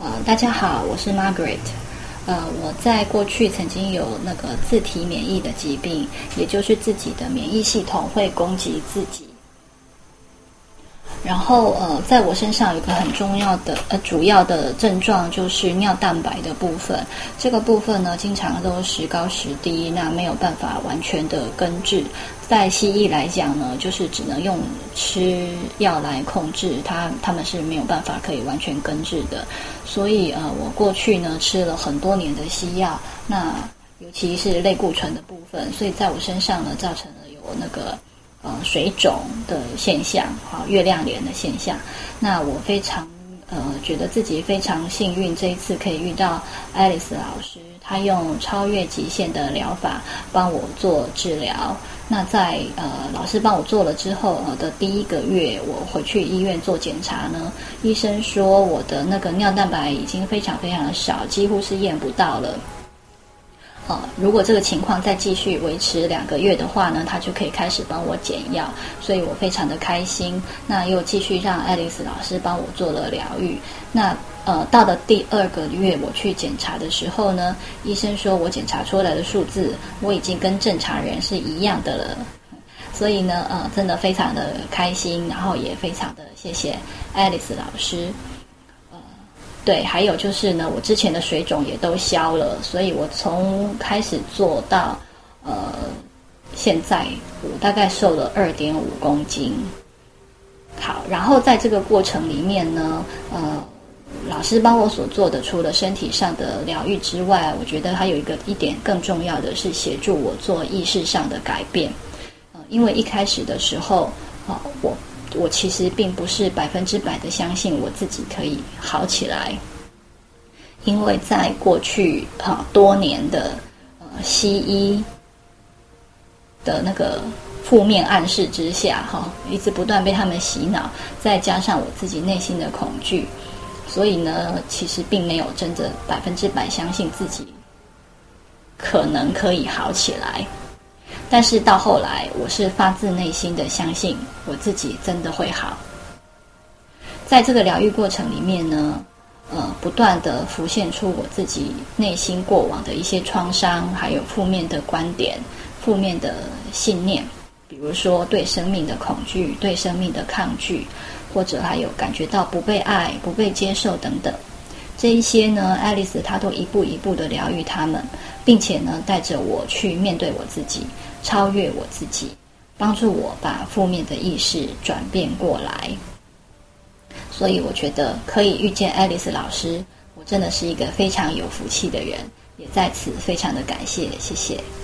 大家好，我是 Margaret。我在过去曾经有那个自体免疫的疾病，也就是自己的免疫系统会攻击自己。然后在我身上有一个很重要的主要的症状就是尿蛋白的部分。这个部分呢，经常都时高时低，那没有办法完全的根治。在西医来讲呢，就是只能用吃药来控制它，他们是没有办法可以完全根治的。所以我过去呢吃了很多年的西药，那尤其是类固醇的部分，所以在我身上呢造成了有那个水肿的现象，月亮脸的现象。那我非常觉得自己非常幸运，这一次可以遇到 Alice 老师，她用超越极限的疗法帮我做治疗。那在老师帮我做了之后的第1个月，我回去医院做检查呢，医生说我的那个尿蛋白已经非常非常的少，几乎是验不到了。如果这个情况再继续维持2个月的话呢，他就可以开始帮我减药，所以我非常的开心。那又继续让爱丽丝老师帮我做了疗愈。那到了第2个月我去检查的时候呢，医生说我检查出来的数字我已经跟正常人是一样的了。所以呢真的非常的开心，然后也非常的谢谢爱丽丝老师。对，还有就是呢，我之前的水肿也都消了，所以我从开始做到现在，我大概瘦了2.5公斤。好，然后在这个过程里面呢，老师帮我所做的，除了身体上的疗愈之外，我觉得还有一点更重要的是协助我做意识上的改变。因为一开始的时候，我其实并不是100%的相信我自己可以好起来，因为在过去多年的西医的那个负面暗示之下，一直不断被他们洗脑，再加上我自己内心的恐惧，所以呢，其实并没有真的100%相信自己可能可以好起来。但是到后来，我是发自内心的相信我自己真的会好。在这个疗愈过程里面呢，不断的浮现出我自己内心过往的一些创伤，还有负面的观点、负面的信念，比如说对生命的恐惧、对生命的抗拒，或者还有感觉到不被爱、不被接受等等。这一些呢，爱丽丝她都一步一步的疗愈他们，并且呢，带着我去面对我自己，超越我自己，帮助我把负面的意识转变过来。所以我觉得可以遇见爱丽丝老师，我真的是一个非常有福气的人，也在此非常的感谢，谢谢。